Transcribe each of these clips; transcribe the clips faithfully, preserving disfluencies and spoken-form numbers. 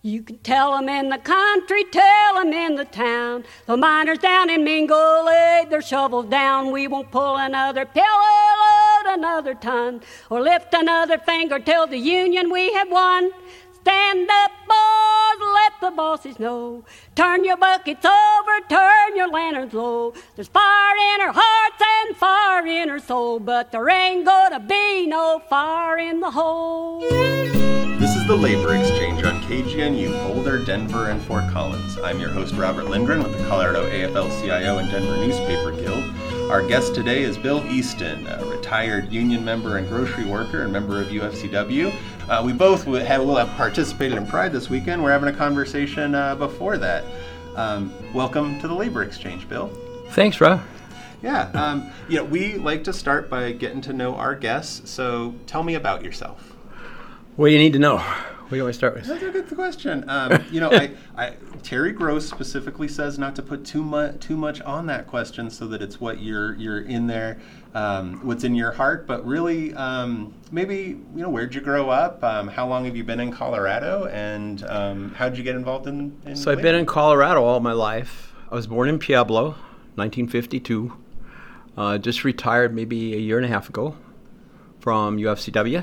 You can tell 'em in the country, tell 'em in the town. The miners down in Mingo laid their shovels down. We won't pull another pellet load, another ton, or lift another finger till the union we have won. Stand up, boys, let the bosses know. Turn your buckets over, turn your lanterns low. There's fire in our hearts and fire in our soul, but there ain't gonna be no fire in the hole. This is the Labor Exchange on K G N U, Boulder, Denver, and Fort Collins. I'm your host, Robert Lindgren, with the Colorado A F L C I O and Denver Newspaper Guild. Our guest today is Bill Easton, a retired union member and grocery worker and member of U F C W. Uh, we both will have, will have participated in Pride this weekend. We're having a conversation uh, before that. Um, welcome to the Labor Exchange, Bill. Thanks, Rob. Yeah, um, you know, we like to start by getting to know our guests, so tell me about yourself. What do you need to know? What do you want to start with? That's a good question. Um, you know, I, I, Terry Gross specifically says not to put too much too much on that question, so that it's what you're you're in there, um, what's in your heart. But really, um, maybe you know, where'd you grow up? Um, how long have you been in Colorado? And um, how did you get involved in? in so I've been in Colorado all my life. I was born in Pueblo, nineteen fifty-two. Uh, just retired maybe a year and a half ago from U F C W.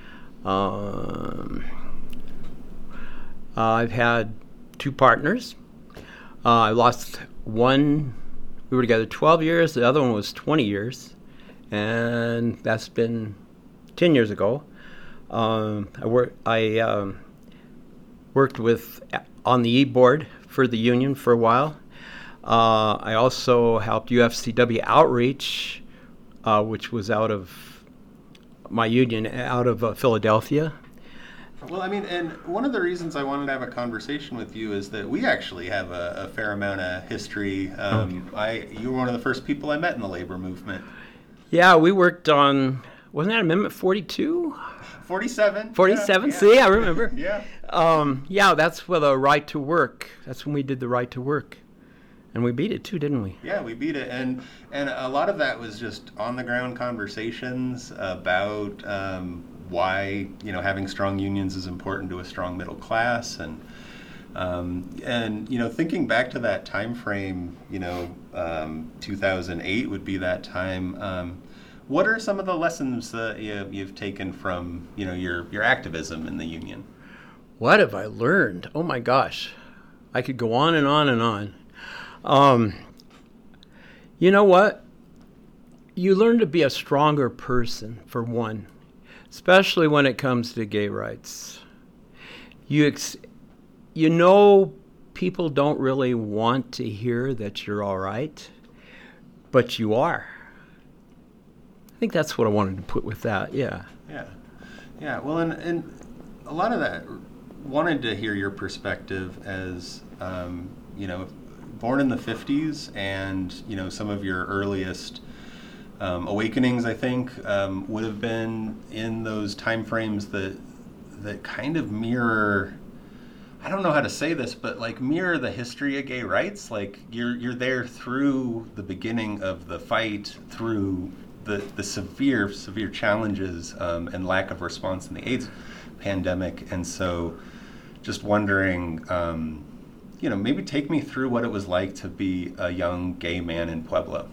Um, uh, I've had two partners. Uh, I lost one. We were together twelve years. The other one was twenty years, and that's been ten years ago. Um, I work. I um, worked with on the e-board for the union for a while. Uh, I also helped U F C W Outreach, uh, which was out of my union out of uh, Philadelphia. Well, I mean, and one of the reasons I wanted to have a conversation with you is that we actually have a, a fair amount of history. Um, okay. I you were one of the first people I met in the labor movement. Yeah, we worked on, wasn't that Amendment forty-two? forty-seven. forty-seven, yeah, yeah. See, I remember. yeah. Um, yeah, that's for the right to work. That's when we did the right to work. And we beat it too, didn't we? Yeah, we beat it, and and a lot of that was just on the ground conversations about um, why you know having strong unions is important to a strong middle class, and um, and you know thinking back to that time frame, you know, um, two thousand eight would be that time. Um, what are some of the lessons that you, you've taken from you know your your activism in the union? What have I learned? Oh my gosh, I could go on and on and on. Um, you know what? You learn to be a stronger person, for one, especially when it comes to gay rights. You ex- you know people don't really want to hear that you're all right, but you are. I think that's what I wanted to put with that, yeah. Yeah, yeah. Well, and, and a lot of that, wanted to hear your perspective as, um, you know, born in the fifties, and you know some of your earliest um, awakenings, I think, um, would have been in those time frames that that kind of mirror. I don't know how to say this, but like mirror the history of gay rights. Like you're you're there through the beginning of the fight, through the the severe severe challenges um, and lack of response in the AIDS pandemic, and so just wondering. Um, You know, maybe take me through what it was like to be a young gay man in Pueblo.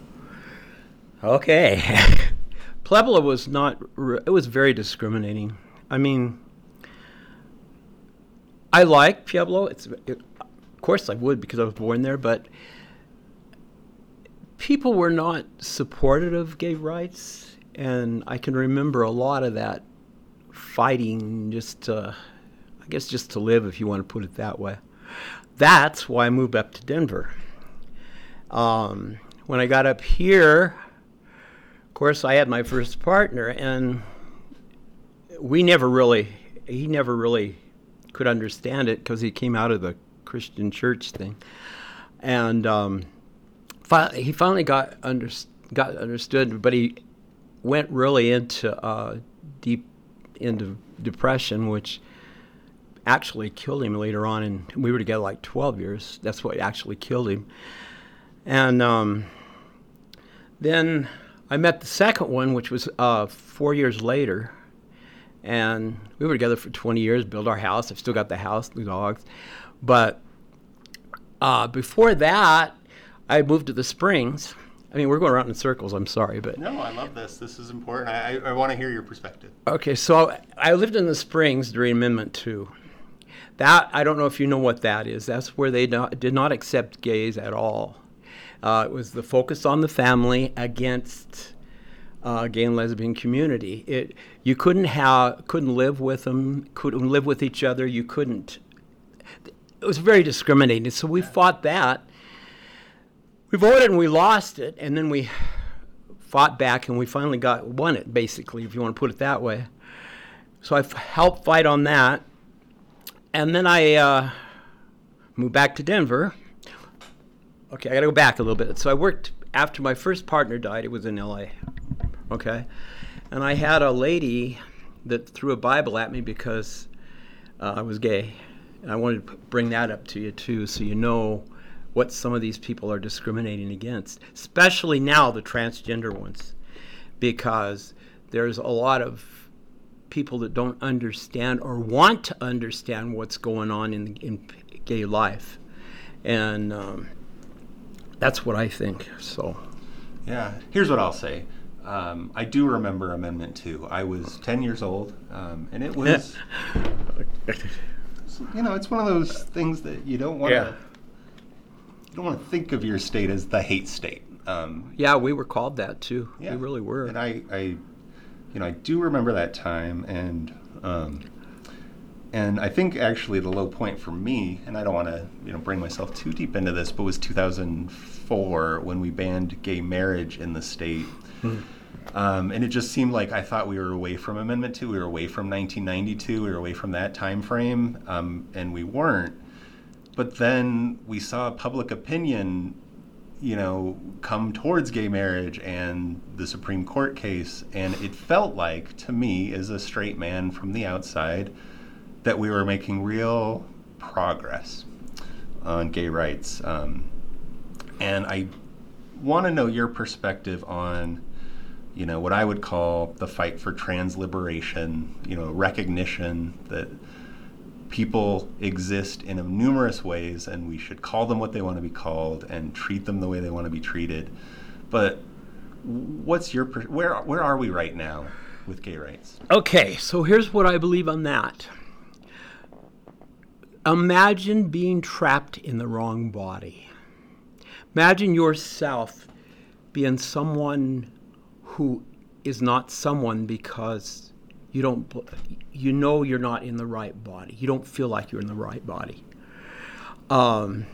Okay. Pueblo was not, it was very discriminating. I mean, I like Pueblo. It's, it, of course I would because I was born there, but people were not supportive of gay rights. And I can remember a lot of that fighting just to, I guess just to live, if you want to put it that way. That's why I moved up to Denver. Um, when I got up here, of course, I had my first partner, and we never really, he never really could understand it because he came out of the Christian church thing. And um, fi- he finally got, under- got understood, but he went really into uh, deep into depression, which actually killed him later on, and we were together like twelve years. That's what actually killed him. And um, then I met the second one, which was uh, four years later, And we were together for twenty years, built our house. I've still got the house, the dogs. But uh, before that, I moved to the Springs. I mean, we're going around in circles. I'm sorry, but no, I love this. This is important. I, I, I want to hear your perspective. Okay, so I lived in the Springs during Amendment two. That, I don't know if you know what that is. That's where they not, did not accept gays at all. Uh, it was the focus on the family against uh, gay and lesbian community. It you couldn't have couldn't live with them, couldn't live with each other. You couldn't. It was very discriminating. So we fought that. We voted and we lost it, and then we fought back and we finally got won it, basically, if you want to put it that way. So I f- helped fight on that, and then I uh, moved back to Denver. Okay, I got to go back a little bit. So I worked after my first partner died. It was in L A. Okay, and I had a lady that threw a Bible at me because uh, I was gay, and I wanted to bring that up to you too, so you know what some of these people are discriminating against, especially now the transgender ones, because there's a lot of people that don't understand or want to understand what's going on in, in gay life, and um, that's what I think. So, yeah, here's what I'll say. Um, I do remember Amendment two. I was ten years old, um, and it was, you know, it's one of those things that you don't want to. Yeah. You don't want to think of your state as the hate state. Um, yeah, we were called that too. Yeah. We really were. And I, I, you know, I do remember that time, and um, and I think actually the low point for me, and I don't want to, you know, bring myself too deep into this, but was two thousand four when we banned gay marriage in the state. Hmm. Um, and it just seemed like I thought we were away from Amendment two, we were away from nineteen ninety-two, we were away from that time frame, um, and we weren't. But then we saw public opinion, you know, come towards gay marriage and the Supreme Court case, and it felt like, to me, as a straight man from the outside, that we were making real progress on gay rights. Um, and I want to know your perspective on, you know, what I would call the fight for trans liberation, you know, recognition that people exist in numerous ways, and we should call them what they want to be called and treat them the way they want to be treated. But what's your where where are we right now with gay rights? Okay, so here's what I believe on that. Imagine being trapped in the wrong body. Imagine yourself being someone who is not someone because You don't, you know you're not in the right body. You don't feel like you're in the right body. Um,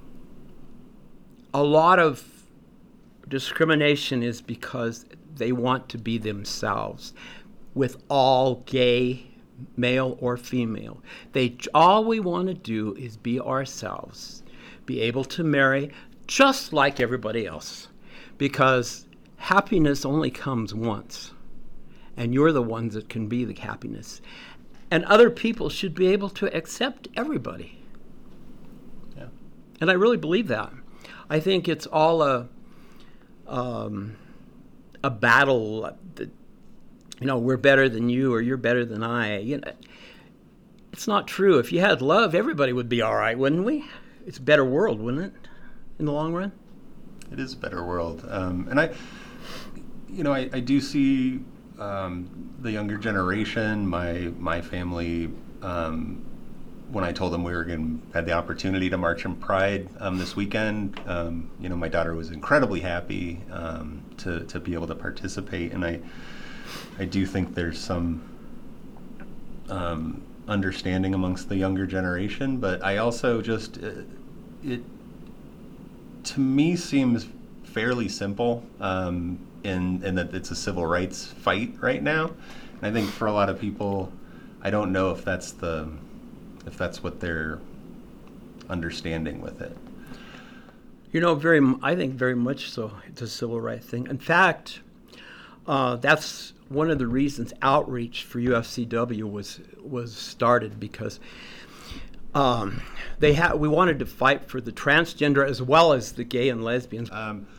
a lot of discrimination is because they want to be themselves with all gay, male or female. They, all we want to do is be ourselves, be able to marry just like everybody else, because happiness only comes once. And you're the ones that can be the happiness. And other people should be able to accept everybody. Yeah. And I really believe that. I think it's all a um, a battle that, you know, we're better than you or you're better than I. You know, it's not true. If you had love, everybody would be all right, wouldn't we? It's a better world, wouldn't it, in the long run? It is a better world. Um, and I, you know, I, I do see Um, the younger generation, my my family, um, when I told them we were going to had the opportunity to march in Pride um, this weekend, um, you know, my daughter was incredibly happy um, to to be able to participate, and I I do think there's some um, understanding amongst the younger generation, but I also just uh, it to me seems fairly simple. Um, In, in that it's a civil rights fight right now, and I think for a lot of people, I don't know if that's the if that's what they're understanding with it. You know, very I think very much so. It's a civil rights thing. In fact, uh, that's one of the reasons outreach for U F C W was was started, because um, they had we wanted to fight for the transgender as well as the gay and lesbians. Um,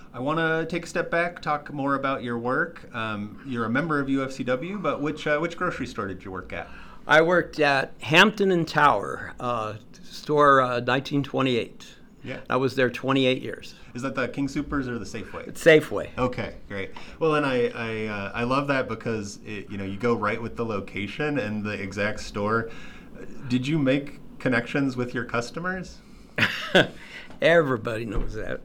I want to take a step back, talk more about your work. Um, you're a member of U F C W, but which uh, which grocery store did you work at? I worked at Hampton and Tower, uh, store uh, nineteen twenty-eight. Yeah. I was there twenty-eight years. Is that the King Soopers or the Safeway? It's Safeway. Okay, great. Well, and I I, uh, I love that because it, you know, you go right with the location and the exact store. Did you make connections with your customers? Everybody knows that.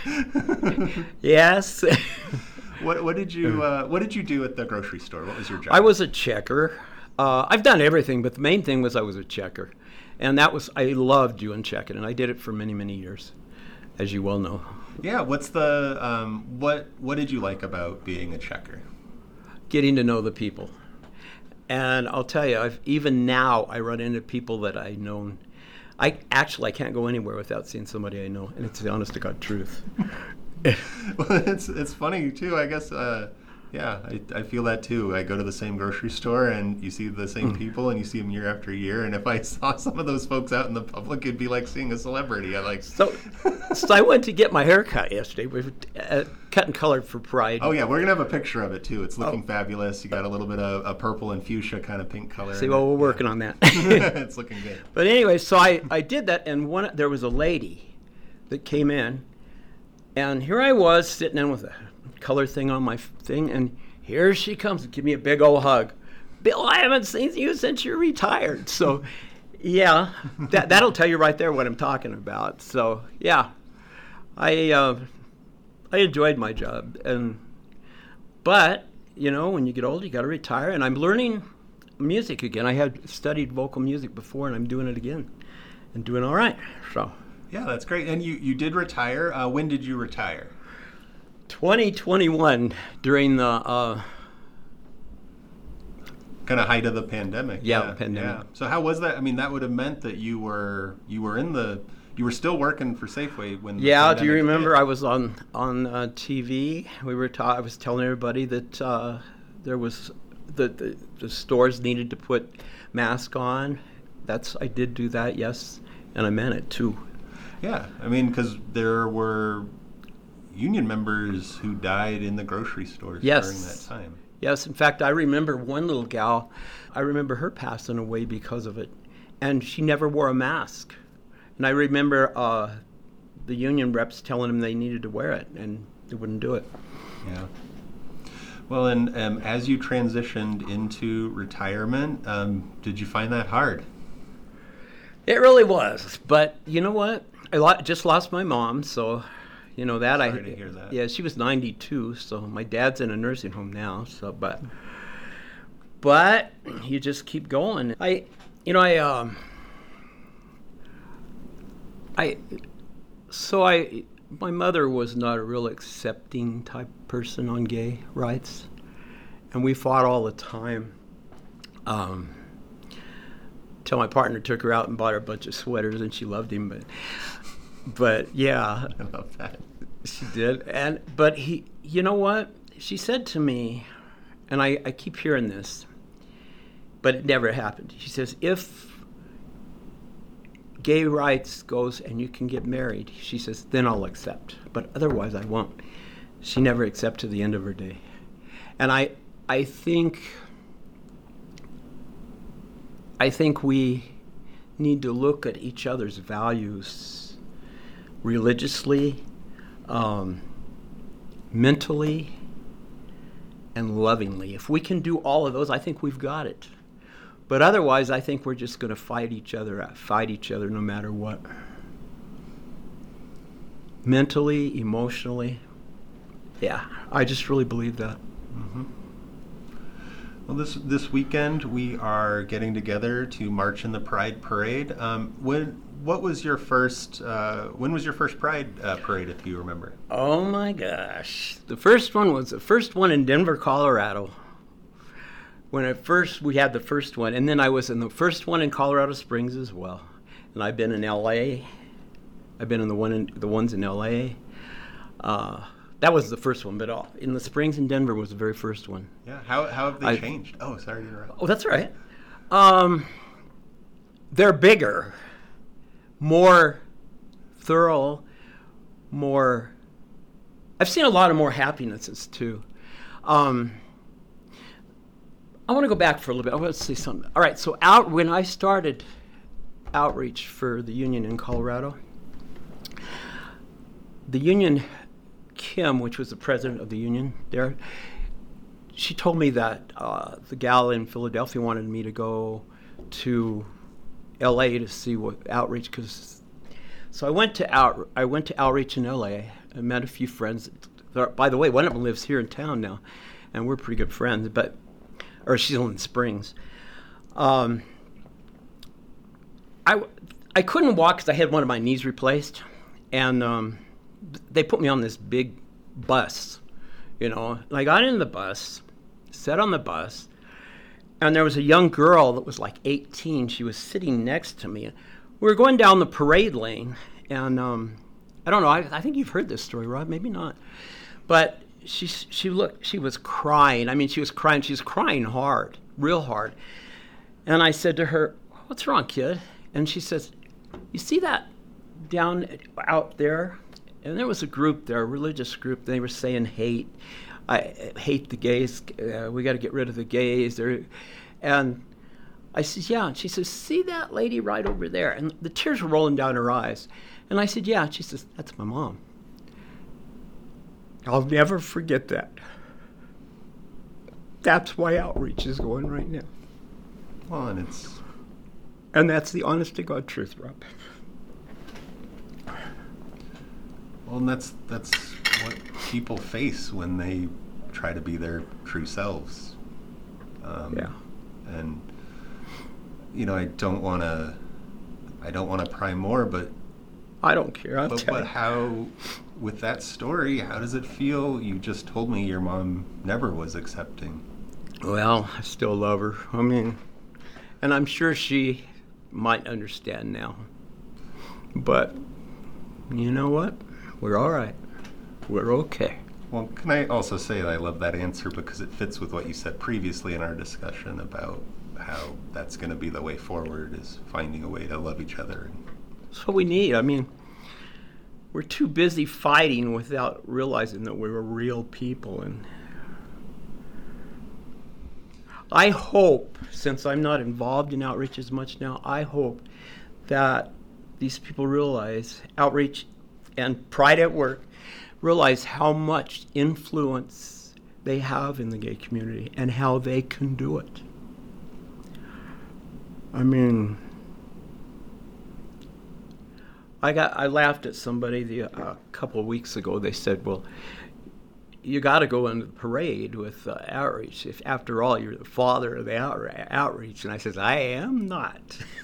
Yes. What what did you uh, what did you do at the grocery store? What was your job? I was a checker. Uh, I've done everything, but the main thing was I was a checker, and that was I loved doing checking, and I did it for many many years, as you well know. Yeah. What's the um, what what did you like about being a checker? Getting to know the people, and I'll tell you, I've, even now I run into people that I known. I actually I can't go anywhere without seeing somebody I know, and it's the honest to God truth. Well, it's it's funny too. I guess. Uh, yeah, I, I feel that too. I go to the same grocery store, and you see the same people, and you see them year after year. And if I saw some of those folks out in the public, it'd be like seeing a celebrity. I like. So, so I went to get my hair cut yesterday. We were uh, cut and colored for Pride. Oh yeah, we're gonna have a picture of it too. It's looking oh. fabulous. You got a little bit of a purple and fuchsia kind of pink color. See, well, we're working on that. It's looking good. But anyway, so I, I did that, and one there was a lady that came in, and here I was sitting in with a color thing on my thing, and here she comes and give me a big old hug. Bill, I haven't seen you since you're retired. So, yeah, that that'll tell you right there what I'm talking about. So, yeah, I uh, I enjoyed my job, and but you know, when you get old, you got to retire. And I'm learning music again. I had studied vocal music before, and I'm doing it again, and doing all right. So, yeah, that's great. And you you did retire. Uh, when did you retire? twenty twenty-one, during the uh, kind of height of the pandemic. Yeah, yeah, pandemic. Yeah. So how was that? I mean, that would have meant that you were you were in the you were still working for Safeway when. Yeah. Do you remember? Hit? I was on on uh, T V. We were ta- I was telling everybody that uh, there was the, the the stores needed to put masks on. That's I did do that. Yes, and I meant it too. Yeah, I mean, because there were union members who died in the grocery stores yes. during that time. Yes, in fact, I remember one little gal, I remember her passing away because of it, and she never wore a mask. And I remember uh, the union reps telling them they needed to wear it, and they wouldn't do it. Yeah. Well, and um, as you transitioned into retirement, um, did you find that hard? It really was, but you know what? I lo- just lost my mom, so... You know that Sorry I to hear that. Yeah, she was ninety-two, so my dad's in a nursing home now. So, but, but you just keep going. I, you know, I, um, I, so I, my mother was not a real accepting type person on gay rights, and we fought all the time. Um, till my partner took her out and bought her a bunch of sweaters, and she loved him, but. But yeah, I love that. She did, and but he, you know what? She said to me, and I, I keep hearing this, but it never happened. She says, if gay rights goes and you can get married, she says, then I'll accept, but otherwise I won't. She never accepted to the end of her day, and I, I think, I think we need to look at each other's values. Religiously, um, mentally, and lovingly. If we can do all of those, I think we've got it. But otherwise, I think we're just going to fight each other, fight each other no matter what. Mentally, emotionally, yeah, I just really believe that. Mm-hmm. Well, this this weekend we are getting together to march in the Pride Parade. Um, when what was your first? Uh, when was your first Pride uh, parade, if you remember? Oh my gosh, the first one was the first one in Denver, Colorado. When at first we had the first one, and then I was in the first one in Colorado Springs as well, and I've been in L A. I've been in the one in, the ones in L A. Uh, That was the first one, but all, in the Springs in Denver was the very first one. Yeah, how how have they I, changed? Oh, sorry to interrupt. Oh, that's all right. Um, they're bigger, more thorough, more I've seen a lot of more happinesses too. Um, I want to go back for a little bit. I want to say something. All right, so out when I started outreach for the union in Colorado, the union, Kim, which was the president of the union there, she told me that uh, the gal in Philadelphia wanted me to go to L A to see what outreach, because so I went to out I went to outreach in L A. I met a few friends. By the way, one of them lives here in town now, and we're pretty good friends. But or she's in Springs. Um, I I couldn't walk because I had one of my knees replaced, and um, they put me on this big bus. You know, and I got in the bus, sat on the bus, and there was a young girl that was like eighteen. She was sitting next to me. We were going down the parade lane, and um, I don't know. I, I think you've heard this story, Rob. Maybe not. But she she looked. She was crying. I mean, she was crying. She was crying hard, real hard. And I said to her, "What's wrong, kid?" And she says, "You see that down out there?" And there was a group there, a religious group. They were saying hate. I hate the gays. Uh, we got to get rid of the gays. They're, and I said, yeah. And she says, see that lady right over there? And the tears were rolling down her eyes. And I said, yeah. And she says, that's my mom. I'll never forget that. That's why outreach is going right now. Well, and it's... And that's the honest to God truth, Rob. Well, and that's that's what people face when they try to be their true selves. Um, yeah. And you know, I don't want to, I don't want to pry more, but I don't care. I'll but, tell but you. how, with that story, how does it feel? You just told me your mom never was accepting. Well, I still love her. I mean, and I'm sure she might understand now. But you know what? We're all right. We're okay. Well, can I also say that I love that answer because it fits with what you said previously in our discussion about how that's going to be the way forward, is finding a way to love each other. That's what we need. I mean, we're too busy fighting without realizing that we're real people. And I hope, since I'm not involved in outreach as much now, I hope that these people realize, outreach and Pride at Work, realize how much influence they have in the gay community and how they can do it. I mean, I got I laughed at somebody the, uh, a couple of weeks ago. They said, well, you got to go into the parade with uh, outreach. If after all, you're the father of the out- outreach. And I says, I am not.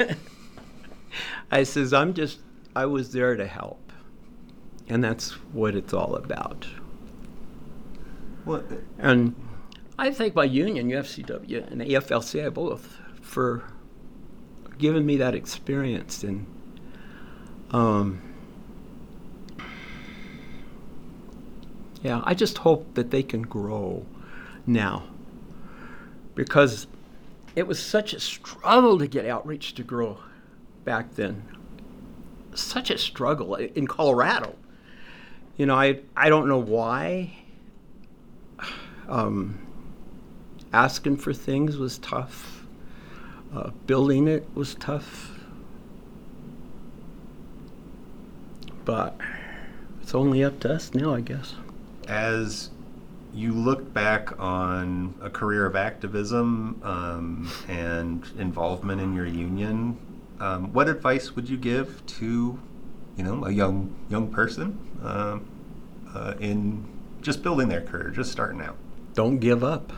I says, I'm just, I was there to help. And that's what it's all about. What? And I thank my union, U F C W and A F L C I both, for giving me that experience. And um, yeah, I just hope that they can grow now, because it was such a struggle to get outreach to grow back then. Such a struggle in Colorado. You know, I I don't know why. Um, asking for things was tough. Uh, building it was tough. But it's only up to us now, I guess. As you look back on a career of activism um, and involvement in your union, um, what advice would you give to, you know, a young young person um, uh, in just building their career, just starting out? Don't give up.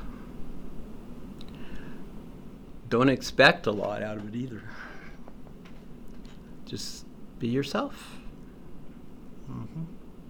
Don't expect a lot out of it either. Just be yourself. Mm-hmm.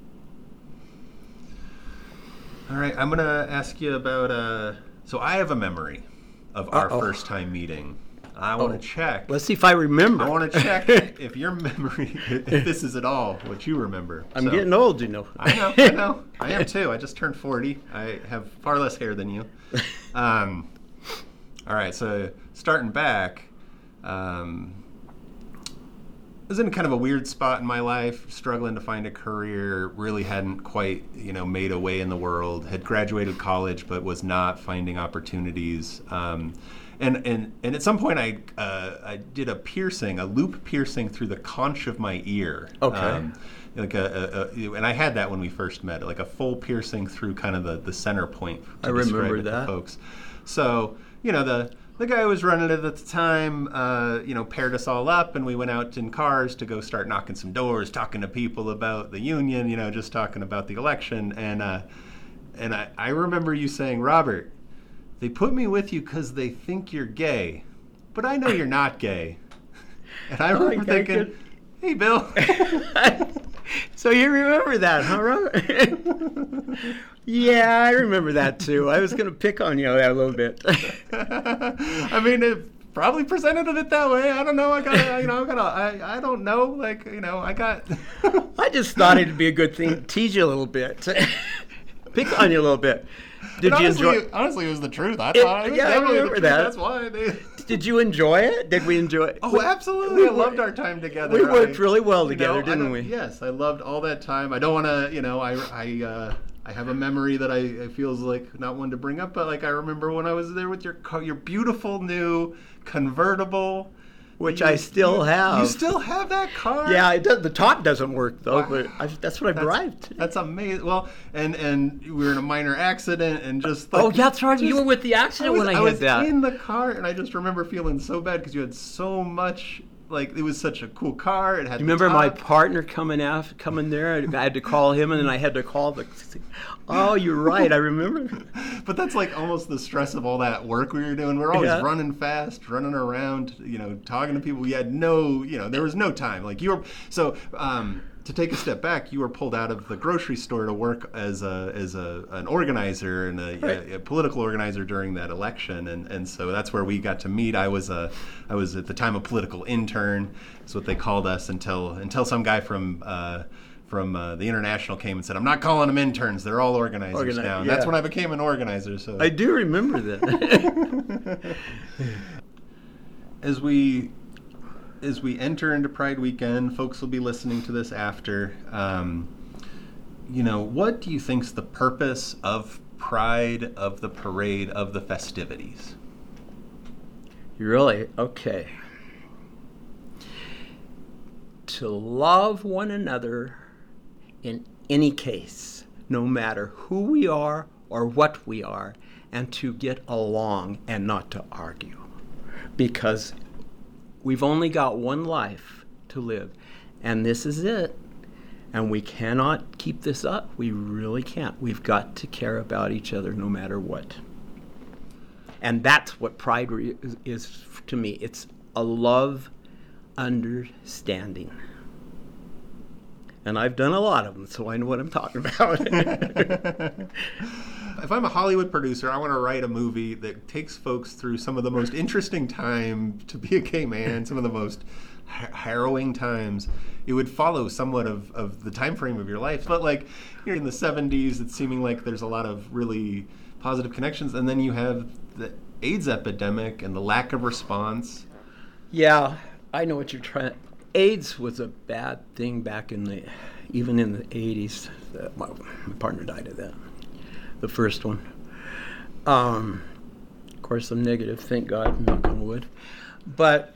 All right, I'm going to ask you about, uh, so I have a memory of our Uh-oh. first time meeting. I want to Oh. check. Let's see if I remember. I want to check if your memory, if this is at all what you remember. I'm So- getting old, you know. I know, I know. I am too. I just turned forty. I have far less hair than you. Um, all right, so starting back, um, was in kind of a weird spot in my life, struggling to find a career, really hadn't quite, you know, made a way in the world, had graduated college, but was not finding opportunities. Um, and, and, and at some point I, uh, I did a piercing, a loop piercing through the conch of my ear. Okay. Um, like a, a, a, and I had that when we first met, like a full piercing through kind of the, the center point. To I remember describe it that. to folks. So, you know, the, The guy who was running it at the time, uh, you know, paired us all up, and we went out in cars to go start knocking some doors, talking to people about the union, you know, just talking about the election. And uh, and I, I remember you saying, Robert, they put me with you because they think you're gay, but I know you're not gay. And I remember okay, thinking, good. Hey, Bill. So you remember that, huh, Robert? Yeah, I remember that too. I was going to pick on you a little bit. I mean, it probably presented it that way. I don't know. I got, you know, I got. I, I don't know. Like, you know, I got. I just thought it'd be a good thing to tease you a little bit, pick on you a little bit. Did But you honestly, enjoy? honestly, it was the truth. I It- thought it was yeah, I definitely the remember truth. that. That's why they. Did you enjoy it? Did we enjoy it? Oh, absolutely! I loved our time together. We worked I- really well you together, know, I didn't don't- we? Yes, I loved all that time. I don't want to, you know, I, I, uh, I have a memory that I it feels like not one to bring up, but like I remember when I was there with your car, your beautiful new convertible, Which You- I still you- have. You still have that car? Yeah, it does, the top doesn't work though, Wow. but I, that's what I That's, drive to. that's amazing. Well, and and we were in a minor accident and just like, Oh, that's right. You just- were with the I accident was, when I, I had was that. in the car and I just remember feeling so bad because you had so much. Like, it was such a cool car. It had. You the remember my top. partner coming out, coming there? I had to call him, and then I had to call the. Oh, you're right. I remember. But that's like almost the stress of all that work we were doing. We were always Yeah. running fast, running around, you know, talking to people. We had no, you know, there was no time. Like you were, so um, to take a step back, you were pulled out of the grocery store to work as a as a an organizer and a, Right. a, a political organizer during that election, and and so that's where we got to meet. I was a, I was at the time a political intern. That's what they called us until until some guy from. Uh, From uh, the International came and said, "I'm not calling them interns; they're all organizers Organi- now." And yeah. that's when I became an organizer. So I do remember that. as we as we enter into Pride Weekend, folks will be listening to this after. Um, you know, what do you think's the purpose of Pride, of the parade, of the festivities? Really? Okay. To love one another in any case, no matter who we are or what we are, and to get along and not to argue. Because we've only got one life to live, and this is it. And we cannot keep this up. We really can't. We've got to care about each other no matter what. And that's what pride re- is, is to me. It's a love understanding. And I've done a lot of them, so I know what I'm talking about. If I'm a Hollywood producer, I want to write a movie that takes folks through some of the most interesting time to be a gay man, some of the most ha- harrowing times. It would follow somewhat of, of the time frame of your life. But like you're in the seventies, it's seeming like there's a lot of really positive connections. And then you have the AIDS epidemic and the lack of response. Yeah, I know what you're trying. AIDS was a bad thing back in the, even in the eighties. Uh, my, my partner died of that, the first one. Um, of course, I'm negative, thank God, knock on wood. But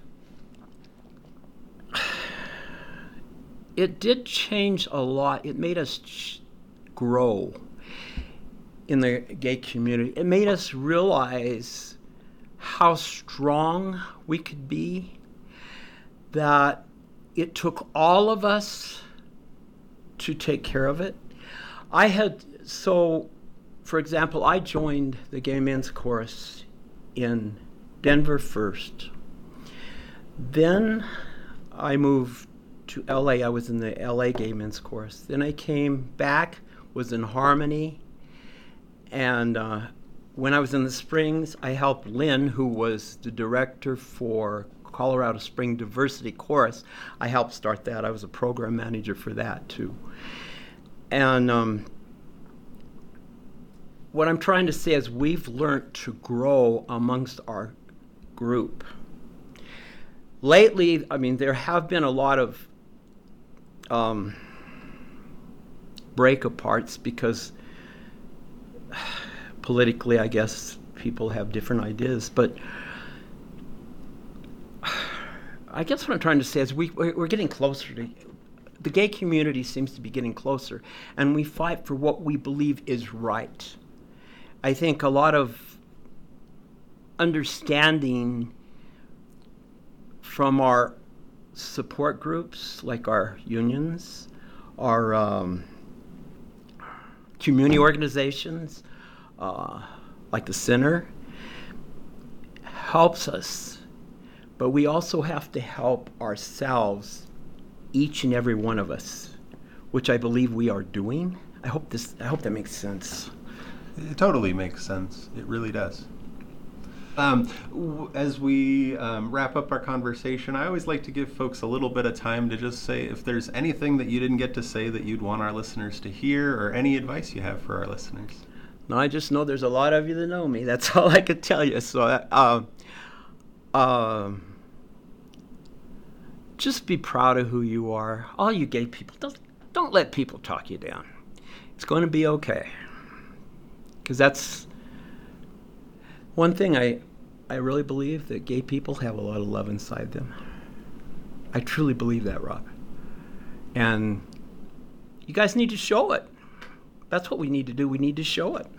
it did change a lot. It made us ch- grow in the gay community. It made us realize how strong we could be, that it took all of us to take care of it. I had, so, for example, I joined the Gay Men's Chorus in Denver first. Then I moved to L A. I was in the L A Gay Men's Chorus. Then I came back, was in Harmony, and uh, when I was in the Springs, I helped Lynn, who was the director for Colorado Spring Diversity Chorus. I helped start that. I was a program manager for that too. And um, what I'm trying to say is we've learned to grow amongst our group. lately, I mean, there have been a lot of um, break-aparts because politically, I guess, people have different ideas. But I guess what I'm trying to say is we, we're getting closer to, the gay community seems to be getting closer, and we fight for what we believe is right. I think a lot of understanding from our support groups, like our unions, our um, community organizations, uh, like the Center, helps us. But we also have to help ourselves, each and every one of us, which I believe we are doing. I hope this. I hope that makes sense. It totally makes sense. It really does. Um, w- as we um, wrap up our conversation, I always like to give folks a little bit of time to just say if there's anything that you didn't get to say that you'd want our listeners to hear, or any advice you have for our listeners. No, I just know there's a lot of you that know me. That's all I could tell you. So, uh, uh, just be proud of who you are. All you gay people, don't don't let people talk you down. It's going to be okay. Because that's one thing I, I really believe, that gay people have a lot of love inside them. I truly believe that, Rob. And you guys need to show it. That's what we need to do. We need to show it.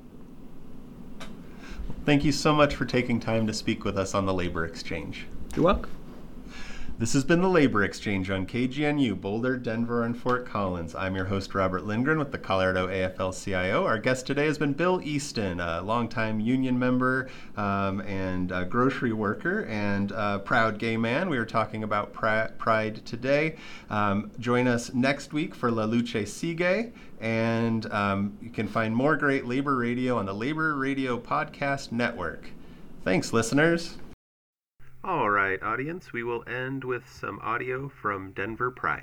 Thank you so much for taking time to speak with us on the Labor Exchange. You're welcome. This has been the Labor Exchange on K G N U, Boulder, Denver, and Fort Collins. I'm your host, Robert Lindgren, with the Colorado A F L C I O. Our guest today has been Bill Easton, a longtime union member um, and a grocery worker and a proud gay man. We were talking about Pride today. Um, join us next week for La Luce Sigue, and um, you can find more great labor radio on the Labor Radio Podcast Network. Thanks, listeners. All right, audience, we will end with some audio from Denver Pride.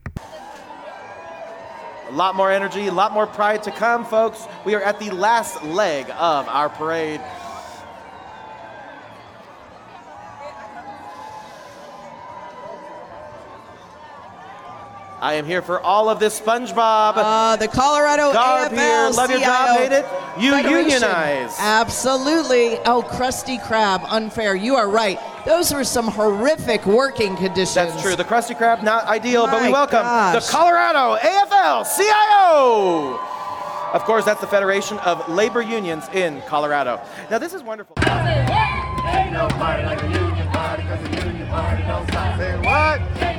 A lot more energy, a lot more pride to come, folks. We are at the last leg of our parade. I am here for all of this SpongeBob. Uh, the Colorado Garb A F L here. Love your job, hate it. You Federation. unionize. Absolutely. Oh, Krusty Krab, unfair. You are right. Those were some horrific working conditions. That's true. The Krusty Krab, not ideal, My but we welcome gosh. the Colorado A F L C I O. Of course, that's the Federation of Labor Unions in Colorado. Now, this is wonderful. Ain't no party like a union party, 'cause a union party don't stop. Say what?